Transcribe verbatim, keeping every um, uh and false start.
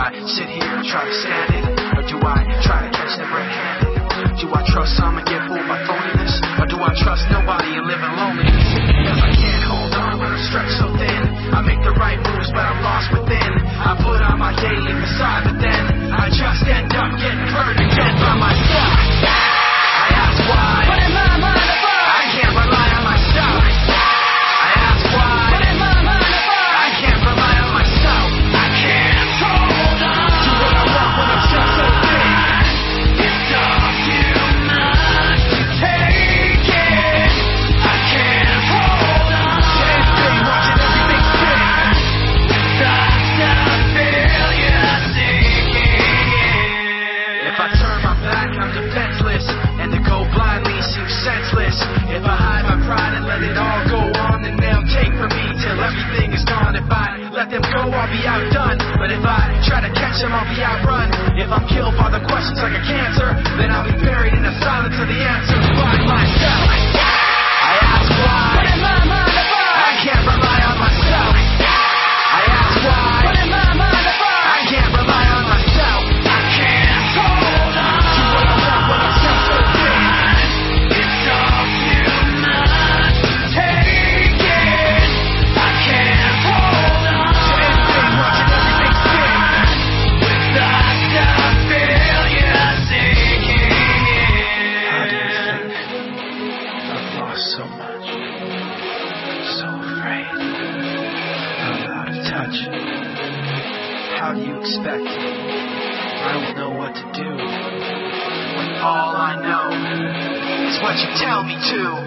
I sit here and try to stand it? Or do I try to catch them red-handed? Do I trust some and get fooled by phoniness? Or do I trust nobody and live in loneliness? Cause I can't hold on when I'm stretched so thin. I make the right moves but I'm lost within. I put on my daily facade but then I just end up getting hurt again by myself. I ask why. What am I, motherfucker? I can't rely on myself. I ask why. What am I, motherfucker? I can't rely on myself. I can't hold on. Do what I want when I'm just so thin. It's all too much to take it. I can't hold on. Same thing, watching everything spin. Thoughts of failure sinking in. If I turn my back, I'm defenseless, and to go blindly seems senseless. If I hide my pride and let it all go on, then they'll take from me till everything is gone. If I let them go, I'll be outdone. But if I try to catch them, I'll be outrun. If I'm killed by the questions like a cancer, then I'll be buried in the silence of the answers by myself. I ask why. What am I, motherfucker? I can't rely on myself. I ask why. What am I, motherfucker? I can't rely on myself. I can't hold on. Do what I want when I'm just so thin. It's all too much to take it. I can't hold on. Same thing, watching everything spin. With thoughts of failure sinking in. How do you think? I've lost so much. So afraid. I'm out of touch. How do you expect? I don't know what to do when all I know is what you tell me to.